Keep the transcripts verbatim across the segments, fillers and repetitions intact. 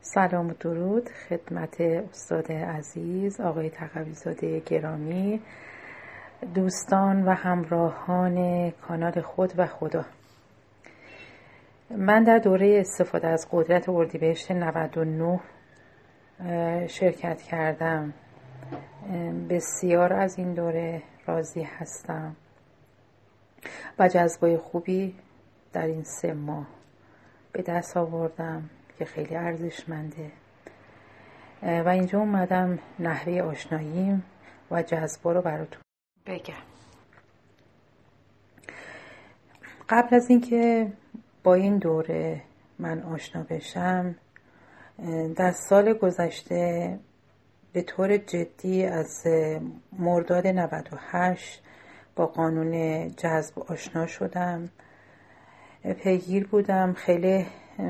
سلام و درود خدمت استاد عزیز آقای تقوی‌زاده گرامی، دوستان و همراهان کانال خود و خدا. من در دوره استفاده از قدرت اردیبهشت نود و نه شرکت کردم. بسیار از این دوره راضی هستم و جذبای خوبی در این سه ماه به دست آوردم که خیلی ارزشمنده و اینجا اومدم نحوه آشناییم و جذبا رو براتون بگم. قبل از اینکه با این دوره من آشنا بشم، در سال گذشته به طور جدی از مرداد نود و هشت با قانون جذب آشنا شدم، پیگیر بودم، خیلی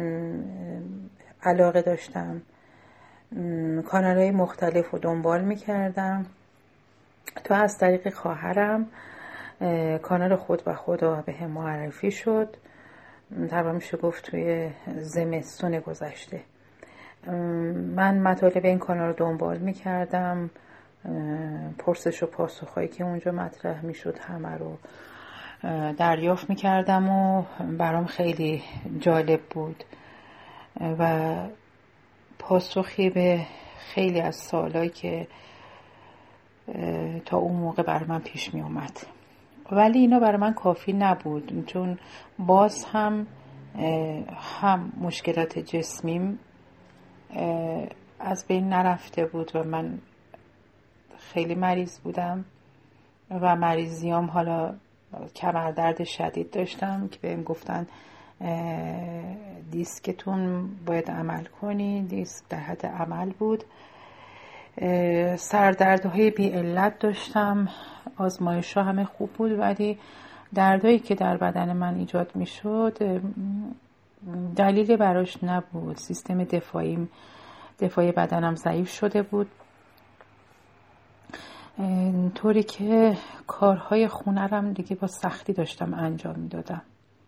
علاقه داشتم، کانال‌های مختلف رو دنبال می‌کردم تا از طریق خواهرم کانال خود و خدا به هم معرفی شد. تقریبا میشه گفت توی زمستون گذشته من مطالب این کانال رو دنبال می‌کردم، پرسش و پاسخ‌هایی که اونجا مطرح می‌شد همه رو دریافت می‌کردم و برام خیلی جالب بود و پاسخی به خیلی از سوالایی که تا اون موقع برای من پیش می اومد. ولی اینا برای من کافی نبود، چون باز هم هم مشکلات جسمیم از بین نرفته بود و من خیلی مریض بودم و مریضیام حالا کمردرد شدید داشتم که بهم گفتن دیسکتون باید عمل کنی. دیسک در حد عمل بود. سردردهای بی علت داشتم، آزمایش‌ها همه خوب بود، ولی دردهایی که در بدن من ایجاد می شد دلیلی براش نبود. سیستم دفاعی دفاعی بدنم ضعیف شده بود، طوری که کارهای خونه رم دیگه با سختی داشتم انجام می دادم.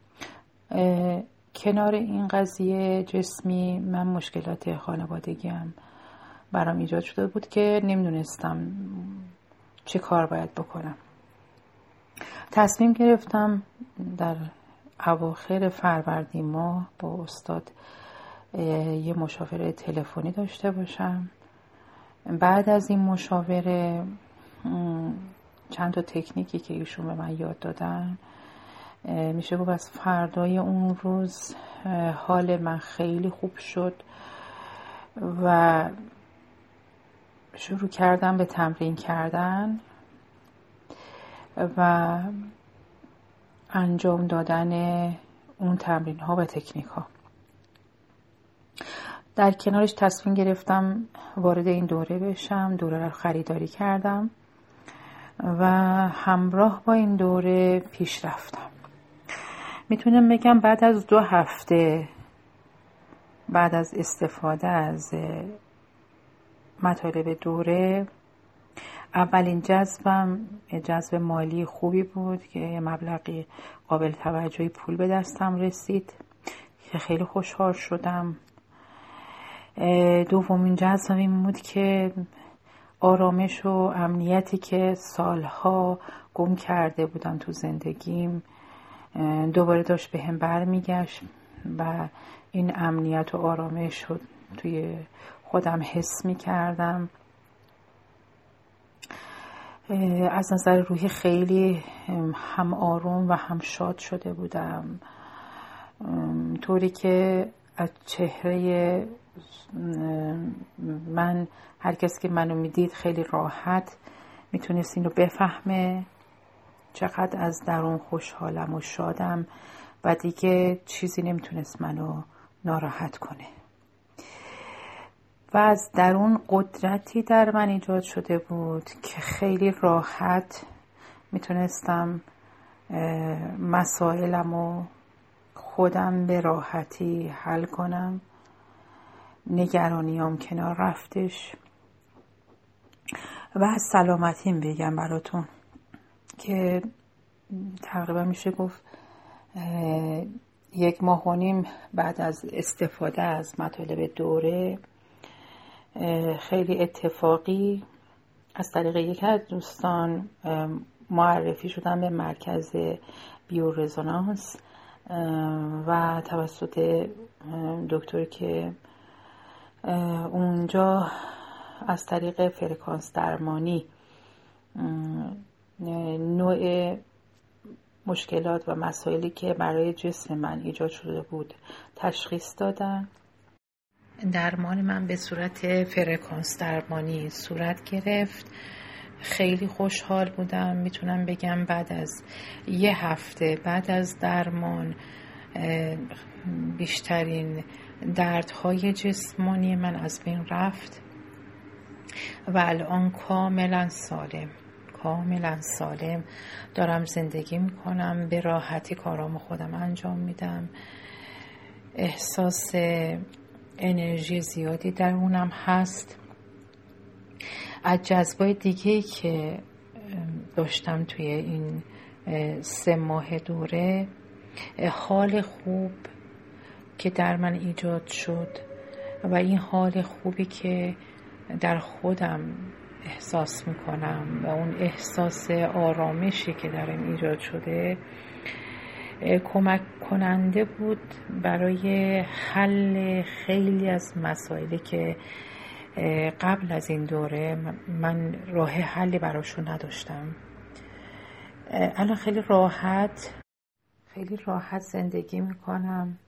کنار این قضیه جسمی، من مشکلات خانوادگی هم برام ایجاد شده بود که نمیدونستم چه کار باید بکنم. تصمیم گرفتم در اواخر فروردین ماه با استاد یه مشاوره تلفنی داشته باشم. بعد از این مشاوره چند تا تکنیکی که ایشون به من یاد دادن، میشه گفت از فردای اون روز حال من خیلی خوب شد و شروع کردم به تمرین کردن و انجام دادن اون تمرین ها و تکنیک ها. در کنارش تصمیم گرفتم وارد این دوره بشم. دوره رو خریداری کردم و همراه با این دوره پیش رفتم. میتونم بگم بعد از دو هفته بعد از استفاده از مطالب دوره، اولین جذبم جذب مالی خوبی بود که یه مبلغی قابل توجهی پول به دستم رسید که خیلی خوشحال شدم. دومین جذبم این بود که آرامش و امنیتی که سالها گم کرده بودم تو زندگیم دوباره داشت به هم برمیگشت و این امنیت و آرامش رو توی خودم حس می کردم. از نظر روحی خیلی هم آروم و هم شاد شده بودم، طوری که از چهره من هر کس که منو میدید خیلی راحت میتونست اینو بفهمه چقدر از درون خوشحالم و شادم و دیگه چیزی نمیتونست منو ناراحت کنه. و از درون قدرتی در من ایجاد شده بود که خیلی راحت میتونستم مسائلمو خودم به راحتی حل کنم. نگرانیام کنار رفتش و از سلامتیم بگم براتون که تقریبا میشه گفت یک ماه و نیم بعد از استفاده از مطالب دوره خیلی اتفاقی از طریق یکی از دوستان معرفی شدم به مرکز بیورزونانس و توسط دکتری که اونجا از طریق فرکانس درمانی نوع مشکلات و مسائلی که برای جسم من ایجاد شده بود تشخیص دادن. درمان من به صورت فرکانس درمانی صورت گرفت. خیلی خوشحال بودم. میتونم بگم بعد از یه هفته بعد از درمان بیشترین دردهای جسمانی من از بین رفت و الان کاملا سالم کاملا سالم دارم زندگی میکنم. به راحتی کارامو خودم انجام میدم. احساس انرژی زیادی درونم هست. از جذبای دیگه‌ای که داشتم توی این سه ماه دوره، حال خوب که در من ایجاد شد و این حال خوبی که در خودم احساس میکنم و اون احساس آرامشی که درم ایجاد شده کمک کننده بود برای حل خیلی از مسائلی که قبل از این دوره من راه حلی براشون نداشتم. الان خیلی راحت خیلی راحت زندگی میکنم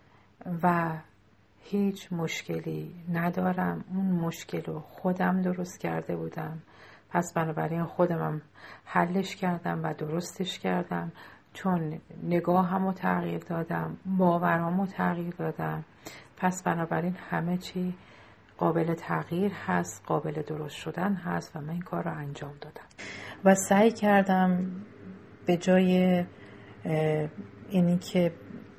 و هیچ مشکلی ندارم. اون مشکل رو خودم درست کرده بودم، پس بنابراین خودمم حلش کردم و درستش کردم. چون نگاهم رو تغییر دادم، باورام رو تغییر دادم، پس بنابراین همه چی قابل تغییر هست، قابل درست شدن هست و من این کار رو انجام دادم و سعی کردم به جای اینی که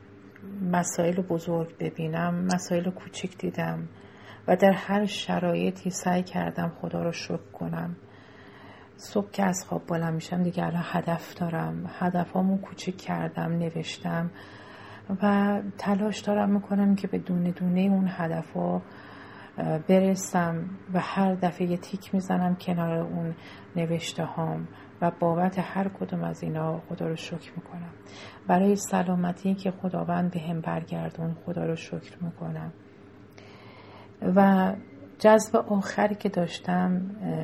مسائل بزرگ ببینم مسائل کوچک دیدم و در هر شرایطی سعی کردم خدا رو شکر کنم. صبح که از خواب بلند میشم دیگه الان هدف دارم، هدفامو کوچک کردم، نوشتم و تلاش دارم میکنم که به دونه دونه اون هدفا برسم و هر دفعه یه تیک میزنم کنار اون نوشته هام و بابت هر کدوم از اینا خدا رو شکر میکنم. برای سلامتی که خداوند به هم برگردون خدا رو شکر میکنم. و جذب آخری که داشتم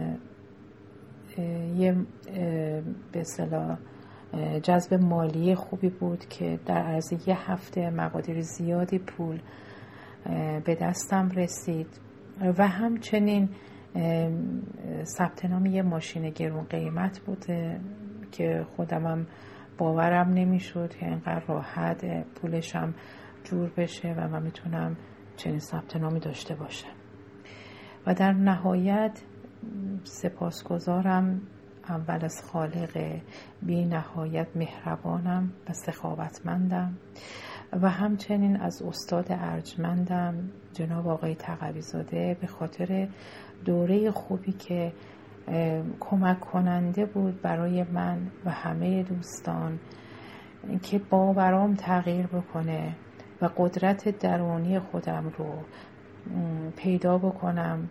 یه به اصطلاح جذب مالی خوبی بود که در عرض یه هفته مقادیر زیادی پول به دستم رسید و همچنین ثبت نام یه ماشین گرون قیمت بوده که خودمم باورم نمیشد که اینقدر راحت پولشم جور بشه و من میتونم چنین ثبت نامی داشته باشم. و در نهایت سپاسگزارم اول از خالق بی نهایت مهربانم و سخاوتمندم و همچنین از استاد ارجمندم جناب آقای تقوی زاده به خاطر دوره خوبی که کمک کننده بود برای من و همه دوستان که باورام تغییر بکنه و قدرت درونی خودم رو پیدا بکنم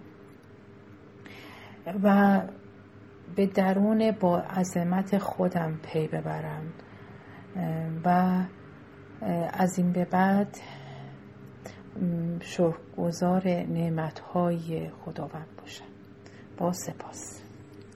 و به درون با عظمت خودم پی ببرم و از این به بعد شکرگزار نعمت‌های خداوند باشم. با سپاس.